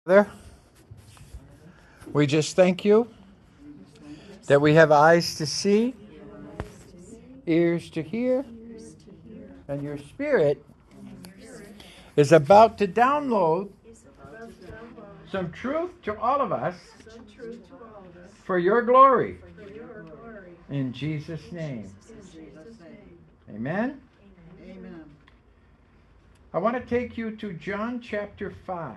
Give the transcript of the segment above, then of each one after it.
There, we just thank you that we have eyes to see, ears to hear, and your spirit is about to download some truth to all of us for your glory. In Jesus' name. Amen. Amen. I want to take you to John chapter 5.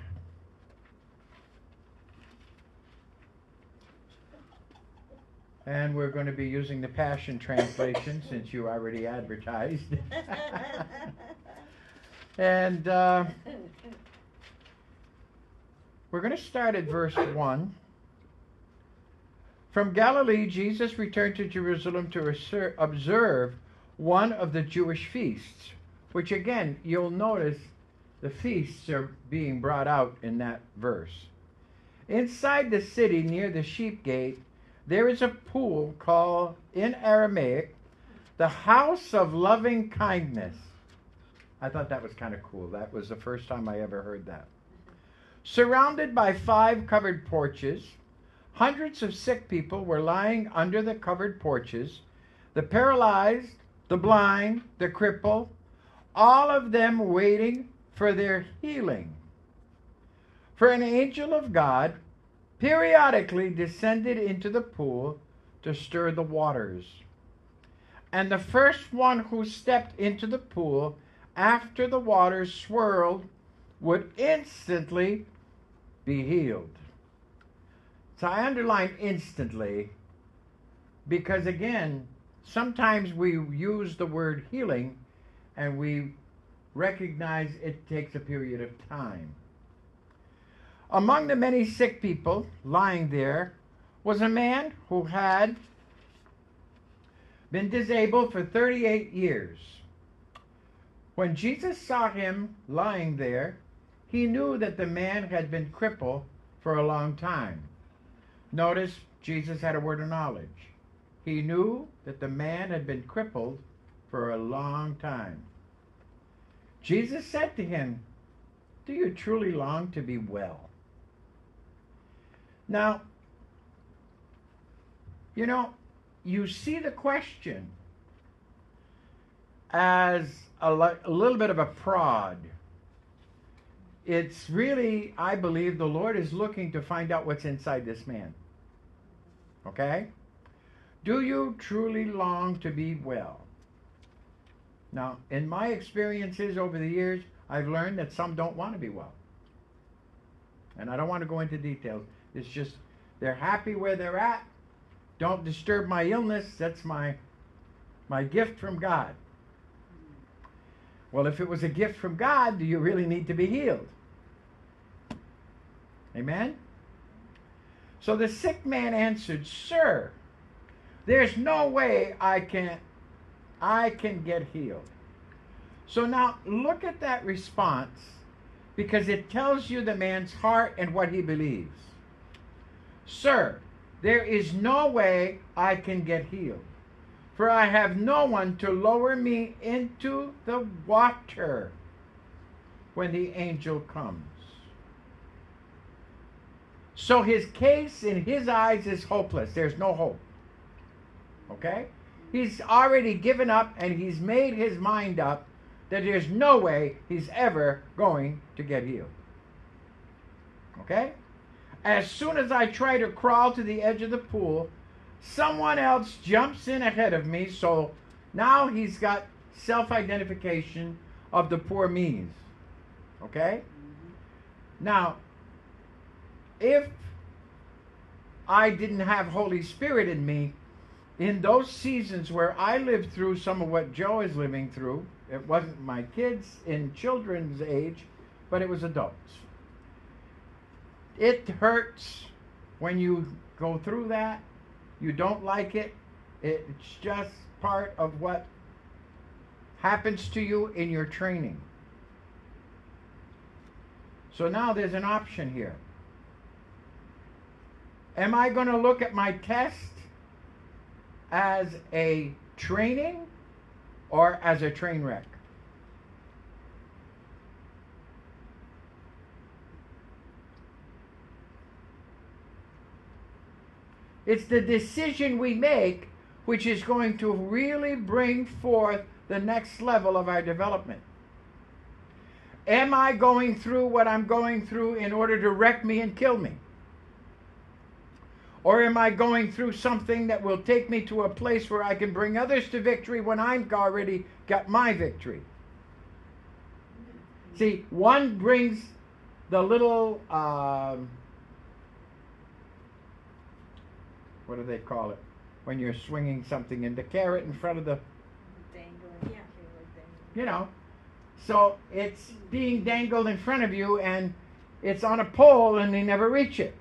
And we're going to be using the Passion Translation since you already advertised. And we're going to start at verse 1. From Galilee, Jesus returned to Jerusalem to observe one of the Jewish feasts, which again, you'll notice the feasts are being brought out in that verse. Inside the city near the sheep gate, there is a pool called in Aramaic, the House of Loving Kindness. I thought that was kind of cool. That was the first time I ever heard that. Surrounded by 5 covered porches, hundreds of sick people were lying under the covered porches, the paralyzed, the blind, the crippled, all of them waiting for their healing. For an angel of God periodically descended into the pool to stir the waters. And the first one who stepped into the pool after the waters swirled would instantly be healed. So I underline instantly because, again, sometimes we use the word healing and we recognize it takes a period of time. Among the many sick people lying there was a man who had been disabled for 38 years. When Jesus saw him lying there, he knew that the man had been crippled for a long time. Notice Jesus had a word of knowledge. He knew that the man had been crippled for a long time. Jesus said to him, "Do you truly long to be well?" Now, you see the question as a little bit of a prod. It's really, I believe, the Lord is looking to find out what's inside this man. Okay? Do you truly long to be well? Now, in my experiences over the years, I've learned that some don't want to be well. And I don't want to go into details. It's just they're happy where they're at. Don't disturb my illness. That's my gift from God. Well, if it was a gift from God, do you really need to be healed? Amen? So the sick man answered, "Sir, there's no way I can get healed." So now look at that response, because it tells you the man's heart and what he believes. "Sir, there is no way I can get healed, for I have no one to lower me into the water when the angel comes." So his case in his eyes is hopeless. There's no hope. Okay? He's already given up and he's made his mind up that there's no way he's ever going to get healed. Okay? As soon as I try to crawl to the edge of the pool, someone else jumps in ahead of me, so now he's got self-identification of the poor me's. Okay? Now, if I didn't have Holy Spirit in me, in those seasons where I lived through some of what Joe is living through, it wasn't my kids in children's age, but it was adults. It hurts when you go through that. You don't like it. It's just part of what happens to you in your training. So now there's an option here. Am I going to look at my test as a training or as a train wreck? It's the decision we make which is going to really bring forth the next level of our development. Am I going through what I'm going through in order to wreck me and kill me? Or am I going through something that will take me to a place where I can bring others to victory when I've already got my victory? See, one brings the little, what do they call it? When you're swinging something in the carrot in front of the... Dangling, yeah. You know. So it's being dangled in front of you and it's on a pole and they never reach it.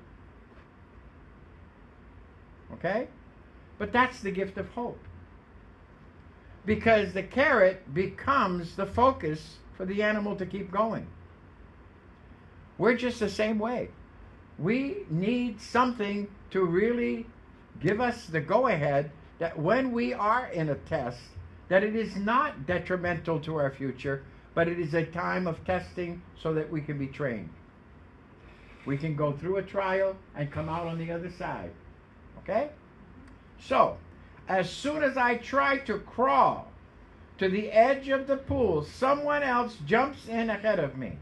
Okay? But that's the gift of hope. Because the carrot becomes the focus for the animal to keep going. We're just the same way. We need something to really give us the go-ahead that when we are in a test, that it is not detrimental to our future, but it is a time of testing so that we can be trained. We can go through a trial and come out on the other side. Okay? So, as soon as I try to crawl to the edge of the pool, someone else jumps in ahead of me.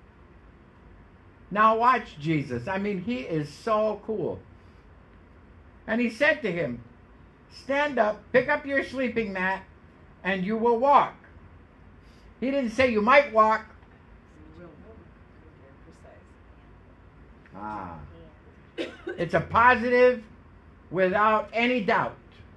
Now watch Jesus. I mean, he is so cool. And he said to him, stand up, pick up your sleeping mat, and you will walk. He didn't say you might walk. It's a positive without any doubt.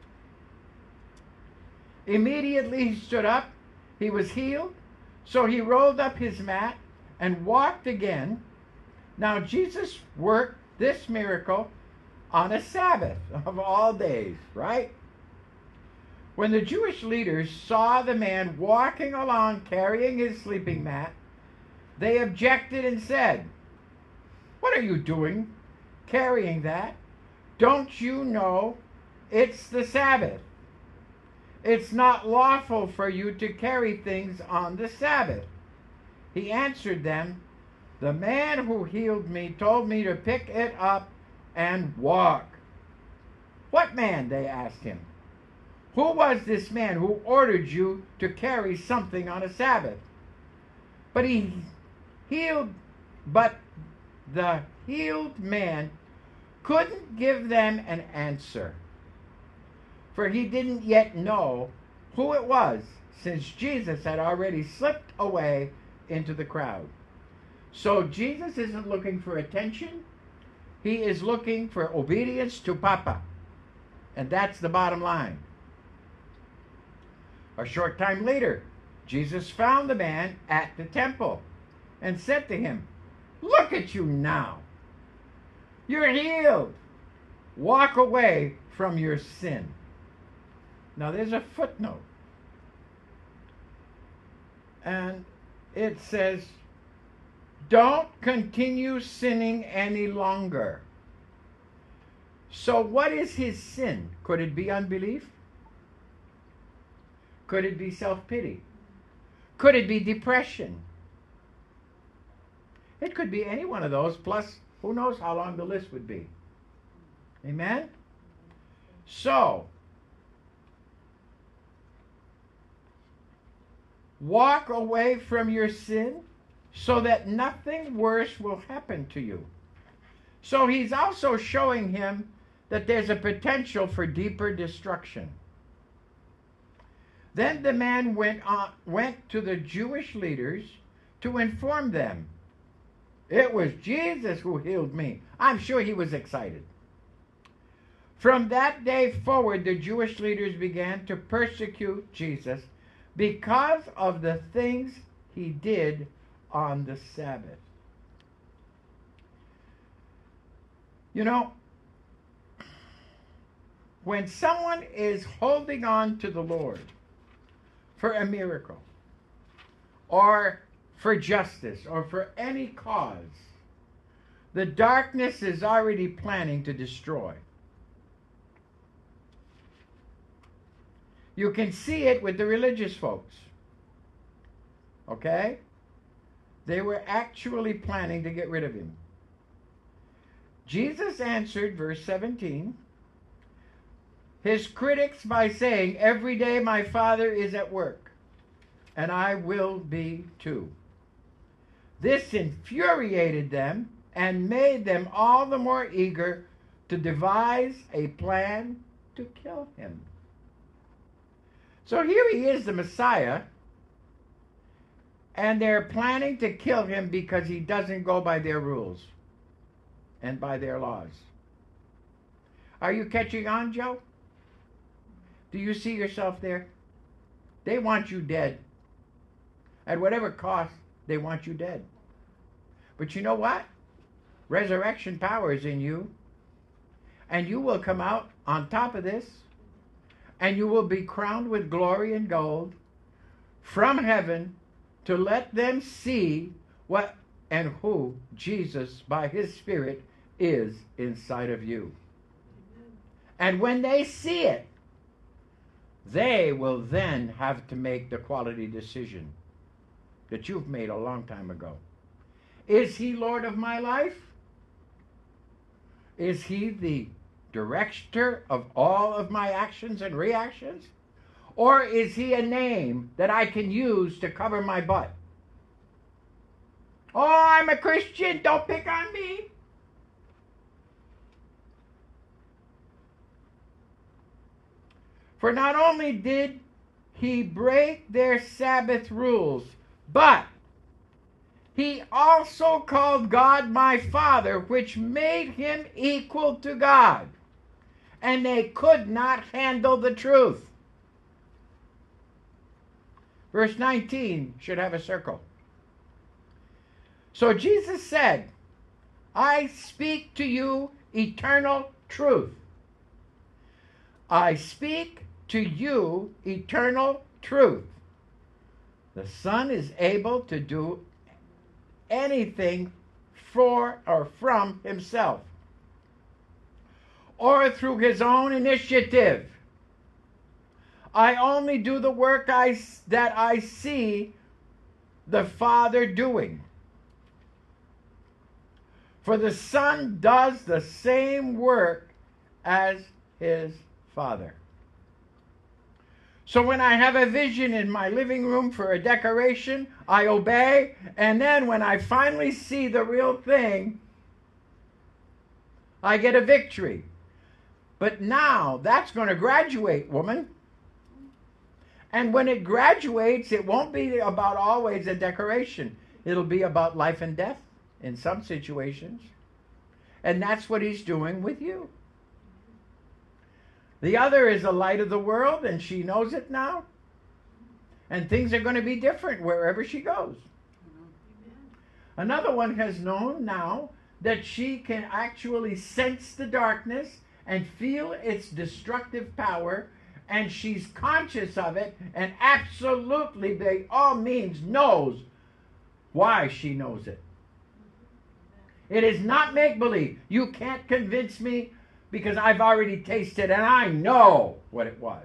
Immediately he stood up. He was healed. So he rolled up his mat and walked again. Now Jesus worked this miracle on a Sabbath of all days, right? When the Jewish leaders saw the man walking along carrying his sleeping mat, they objected and said, "What are you doing carrying that? Don't you know it's the Sabbath? It's not lawful for you to carry things on the Sabbath." He answered them, "The man who healed me told me to pick it up and walk." "What man?" they asked him. "Who was this man who ordered you to carry something on a Sabbath?" But the healed man couldn't give them an answer, for he didn't yet know who it was, since Jesus had already slipped away into the crowd. So Jesus isn't looking for attention. He is looking for obedience to Papa. And that's the bottom line. A short time later, Jesus found the man at the temple and said to him, "Look at you now. You're healed. Walk away from your sin." Now there's a footnote. And it says, don't continue sinning any longer. So what is his sin? Could it be unbelief? Could it be self-pity? Could it be depression? It could be any one of those, plus who knows how long the list would be. Amen? So, walk away from your sin so that nothing worse will happen to you. So he's also showing him that there's a potential for deeper destruction. Then the man went to the Jewish leaders to inform them. It was Jesus who healed me. I'm sure he was excited. From that day forward, the Jewish leaders began to persecute Jesus because of the things he did on the Sabbath. You know, when someone is holding on to the Lord for a miracle, or for justice, or for any cause, the darkness is already planning to destroy. You can see it with the religious folks. Okay? They were actually planning to get rid of him. Jesus answered, verse 17, his critics by saying, "Every day my Father is at work, and I will be too." This infuriated them and made them all the more eager to devise a plan to kill him. So here he is, the Messiah, and they're planning to kill him because he doesn't go by their rules and by their laws. Are you catching on, Joe? Do you see yourself there? They want you dead. At whatever cost, they want you dead. But you know what? Resurrection power is in you. And you will come out on top of this. And you will be crowned with glory and gold from heaven to let them see what and who Jesus, by his Spirit, is inside of you. And when they see it, they will then have to make the quality decision that you've made a long time ago. Is he Lord of my life? Is he the director of all of my actions and reactions? Or is he a name that I can use to cover my butt? Oh, I'm a Christian, don't pick on me. For not only did he break their Sabbath rules, but he also called God my Father, which made him equal to God. And they could not handle the truth. Verse 19 should have a circle. So Jesus said, I speak to you eternal truth. I speak to you eternal truth. The Son is able to do anything for or from himself, or through his own initiative. I only do the work that I see the Father doing. For the Son does the same work as his Father. So when I have a vision in my living room for a decoration, I obey, and then when I finally see the real thing, I get a victory. But now that's going to graduate, woman. And when it graduates, it won't be about always a decoration. It'll be about life and death in some situations. And that's what he's doing with you. The other is the light of the world, and she knows it now. And things are going to be different wherever she goes. Another one has known now that she can actually sense the darkness and feel its destructive power, and she's conscious of it and absolutely, by all means, knows why she knows it. It is not make-believe. You can't convince me because I've already tasted and I know what it was.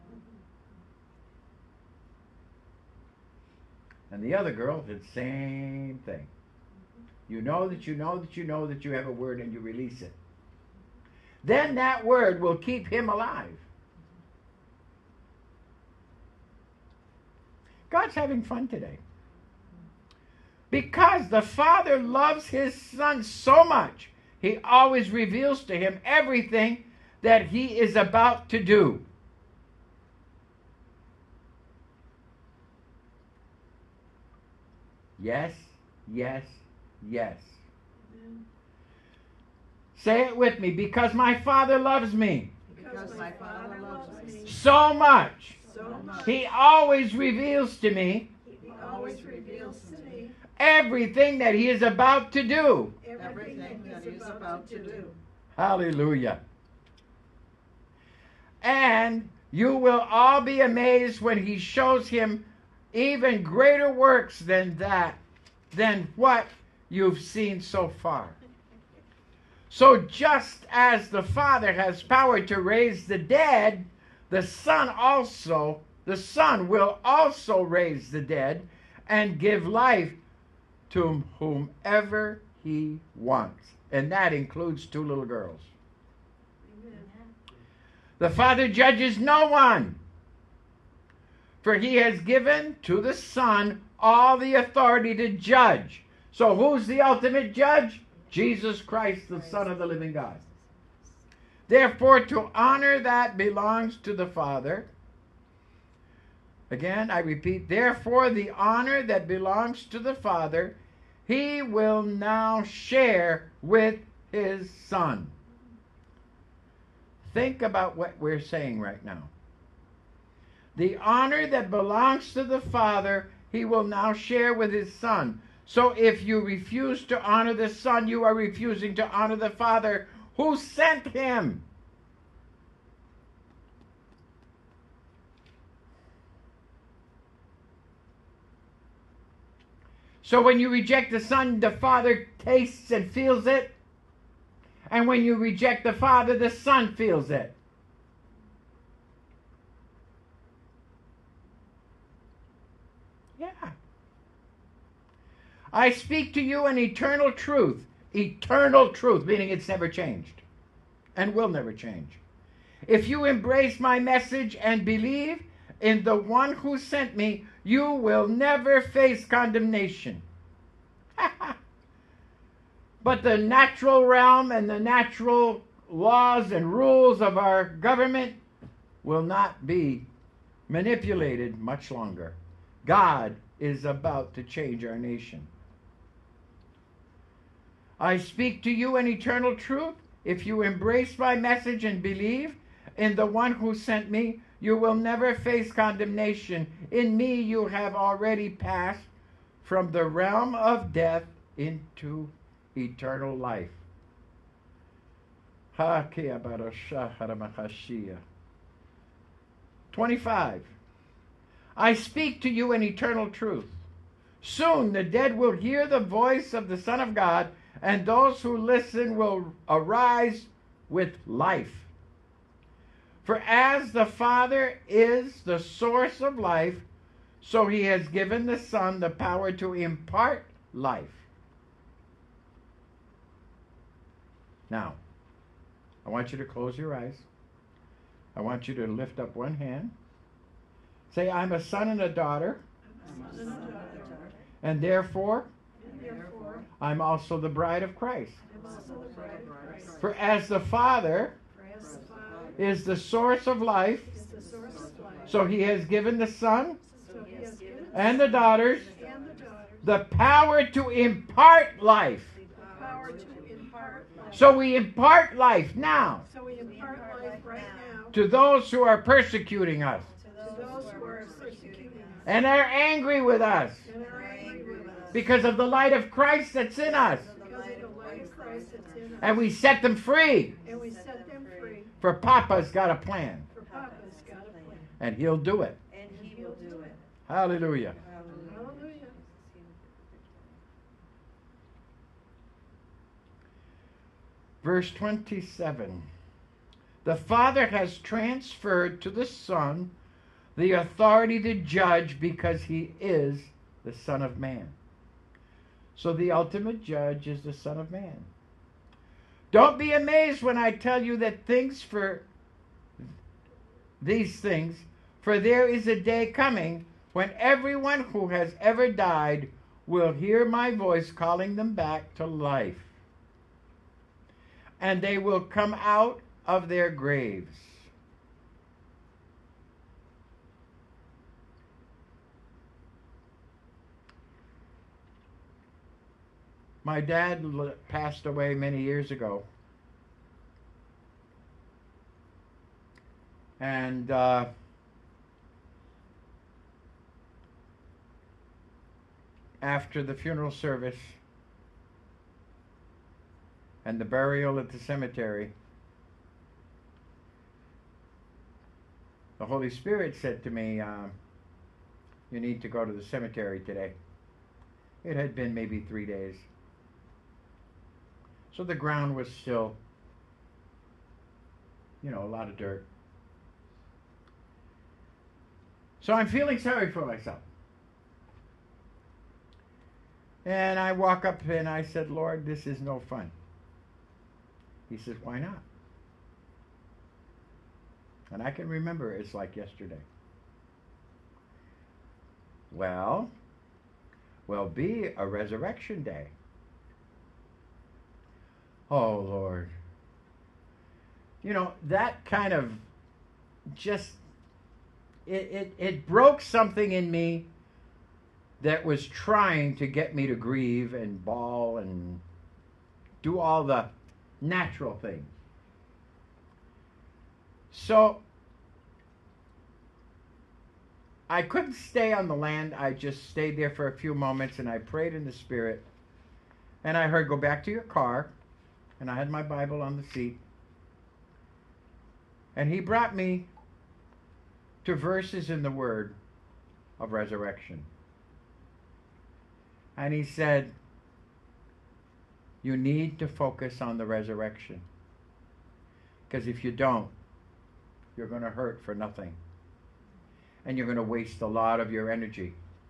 And the other girl did the same thing. You know that you know that you know that you have a word and you release it. Then that word will keep him alive. God's having fun today. Because the Father loves his Son so much, he always reveals to him everything that he is about to do. Yes, yes, yes. Say it with me. Because my Father loves me. Because my Father loves me So much. so much. He always reveals to me He always reveals to me everything that he is about to do. everything that he is about to do. Hallelujah. And you will all be amazed when he shows him even greater works than what you've seen so far. So just as the Father has power to raise the dead, the Son will also raise the dead and give life to whomever he wants. And that includes two little girls. Amen. The Father judges no one, for he has given to the Son all the authority to judge. So who's the ultimate judge? Jesus Christ, the Son of the living God. Therefore, to honor that belongs to the Father. Again, I repeat, therefore, the honor that belongs to the Father, he will now share with his Son. Think about what we're saying right now. The honor that belongs to the Father, he will now share with his Son. So if you refuse to honor the Son, you are refusing to honor the Father who sent him. So when you reject the Son, the Father tastes and feels it. And when you reject the Father, the Son feels it. Yeah. I speak to you an eternal truth. Eternal truth, meaning it's never changed and will never change. If you embrace my message and believe in the one who sent me, you will never face condemnation. But the natural realm and the natural laws and rules of our government will not be manipulated much longer. God is about to change our nation. I speak to you an eternal truth. If you embrace my message and believe in the one who sent me, you will never face condemnation. In me you have already passed from the realm of death into eternal life. 25. I speak to you an eternal truth. Soon the dead will hear the voice of the Son of God, and those who listen will arise with life. For as the Father is the source of life, so he has given the Son the power to impart life. Now, I want you to close your eyes. I want you to lift up one hand. Say, I'm a son and a daughter. And therefore, I'm also the bride of Christ. For as the Father is the source of life, so he has given the Son and the daughters the power to impart life. So we impart life now to those who are persecuting us and are angry with us because of the light of Christ that's in us. And we set them free. For Papa's got a plan. And he'll do it. Hallelujah. Verse 27. The Father has transferred to the Son the authority to judge because he is the Son of Man. So the ultimate judge is the Son of Man. Don't be amazed when I tell you that these things, for there is a day coming when everyone who has ever died will hear my voice calling them back to life. And they will come out of their graves. My dad passed away many years ago. And after the funeral service and the burial at the cemetery, the Holy Spirit said to me, you need to go to the cemetery today. It had been maybe 3 days. So the ground was still, a lot of dirt. So I'm feeling sorry for myself. And I walk up and I said, Lord, this is no fun. He says, why not? And I can remember it's like yesterday. Well, will be a resurrection day. Oh, Lord. You know, that kind of just, it broke something in me that was trying to get me to grieve and bawl and do all the natural things. So, I couldn't stay on the land. I just stayed there for a few moments and I prayed in the Spirit. And I heard, go back to your car. And I had my Bible on the seat. And he brought me to verses in the Word of resurrection. And he said, you need to focus on the resurrection. Because if you don't, you're going to hurt for nothing. And you're going to waste a lot of your energy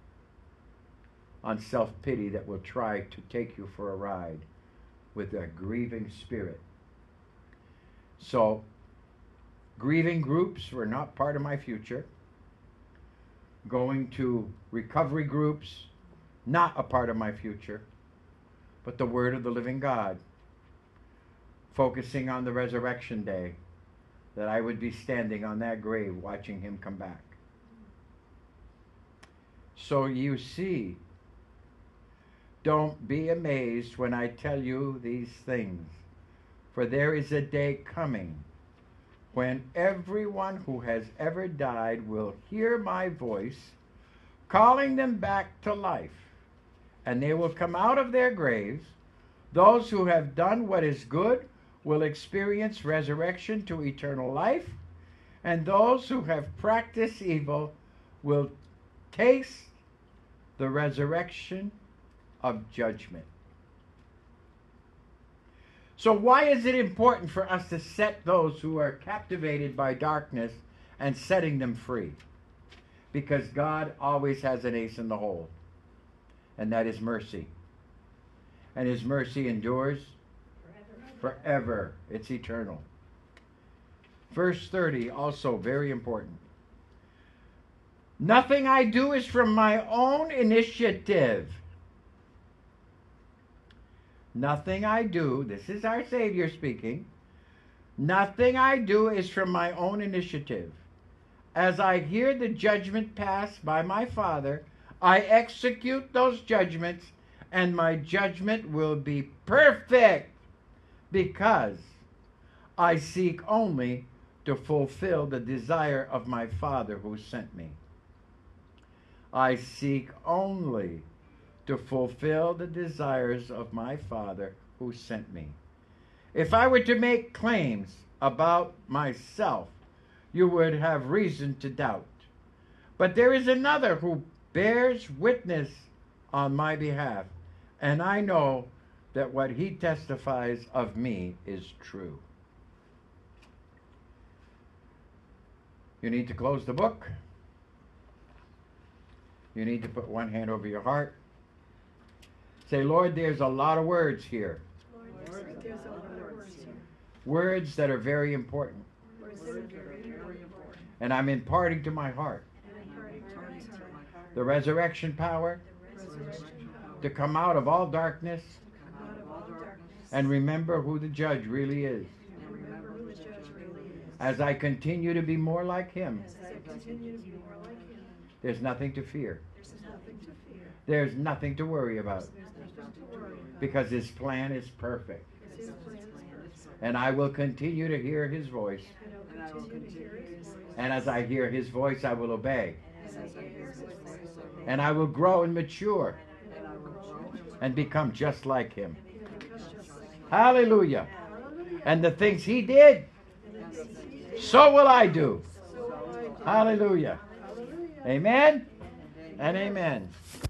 on self-pity that will try to take you for a ride with a grieving spirit. So, grieving groups were not part of my future. Going to recovery groups, not a part of my future. But the Word of the living God, focusing on the resurrection day, that I would be standing on that grave watching him come back. So you see, don't be amazed when I tell you these things, for there is a day coming when everyone who has ever died will hear my voice calling them back to life, and they will come out of their graves. Those who have done what is good will experience resurrection to eternal life, and those who have practiced evil will taste the resurrection of judgment. So why is it important for us to set those who are captivated by darkness and setting them free? Because God always has an ace in the hole, and that is mercy. And his mercy endures forever. It's eternal. Verse 30, also very important. Nothing I do is from my own initiative. Nothing I do, this is our Savior speaking, nothing I do is from my own initiative. As I hear the judgment passed by my Father, I execute those judgments, and my judgment will be perfect, because I seek only to fulfill the desire of my Father who sent me. I seek only to fulfill the desires of my Father who sent me. If I were to make claims about myself, you would have reason to doubt. But there is another who bears witness on my behalf, and I know that what he testifies of me is true. You need to close the book. You need to put one hand over your heart. Say, Lord, there's a lot of words here. Lord, there's a lot of words here. Words that are very important. Words that are very important. And I'm imparting to my heart the resurrection power to come out of all darkness and remember who the judge really is. As I continue to be more like him, there's nothing to fear. There's nothing to worry about. Because his plan is perfect. And I will continue to hear his voice. And as I hear his voice, I will obey. And I will grow and mature and become just like him. Hallelujah. And the things he did, so will I do. Hallelujah. Amen and amen.